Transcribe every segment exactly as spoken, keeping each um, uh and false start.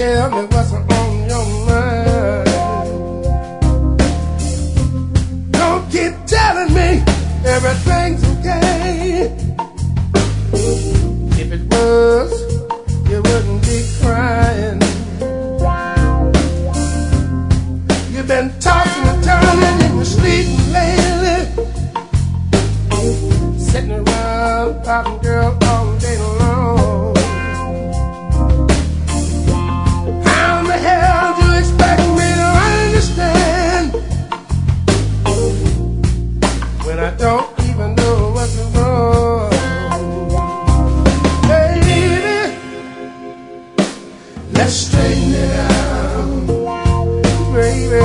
tell me what's on your mind. Don't keep telling me everything's okay. If it was, you wouldn't be crying. You've been tossing and turning in your sleep lately, sitting around popping girl all day long. How in the hell do you expect me to understand when I don't even know what's wrong? Baby, let's straighten it out. Baby,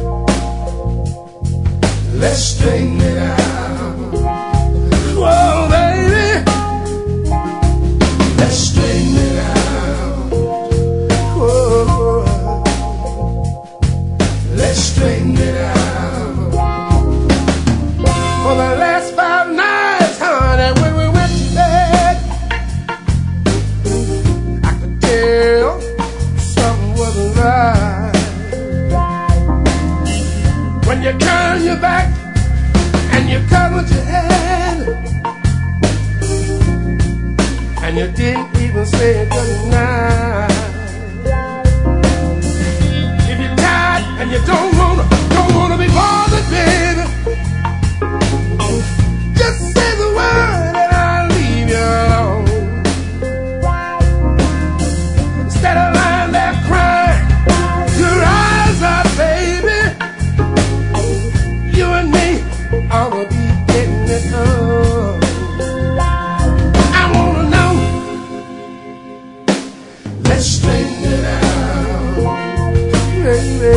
let's straighten it out. Whoa, baby, let's straighten it out. Whoa, let's straighten it out. For the last five nights, honey, when we went to bed, I could tell something wasn't right. When you turn your back and you covered your head, and you didn't even say good night. If you're tired and you don't wanna, don't wanna be bothered, baby, just say the word and I'll leave you alone. Instead of lying there crying your eyes out, baby, you and me ought to be getting it on. I wanna know. Let's straighten it out, baby.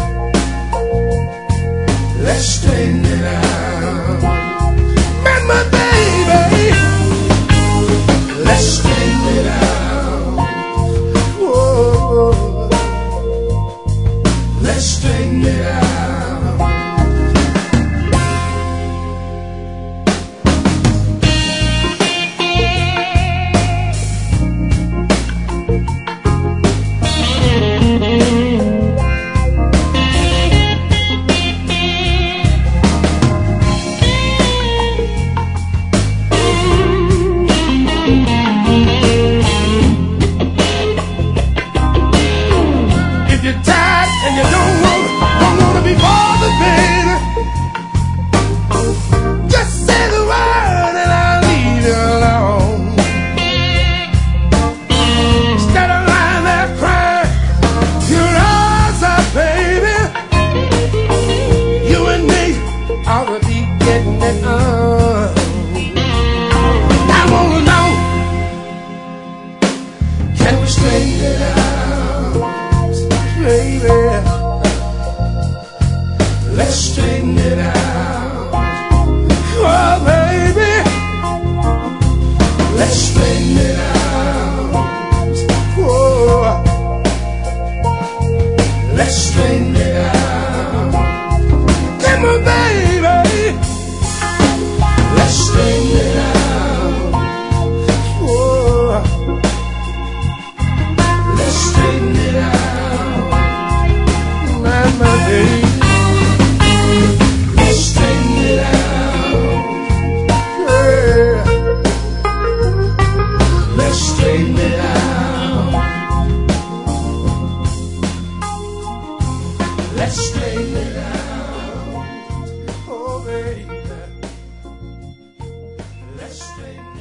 Let's straighten it out, man, my baby. Let's straighten it out. Whoa, let's straighten it out. If you're tired and you don't want, don't want to be bothered, baby, just say the word and I'll leave you alone. Instead of lying there crying your eyes out, baby, you and me ought to be getting it on. I wanna know, can we straighten it out, baby? Let's straighten it out. Oh, baby, let's straighten it out. Whoa, let's straighten it out. Come on, baby, let's straighten it out. Whoa, let's straighten it out, my, my baby. Let's straighten it out. Yeah. Let's straighten it out. Let's straighten it out. Oh, baby. Let's straighten it out.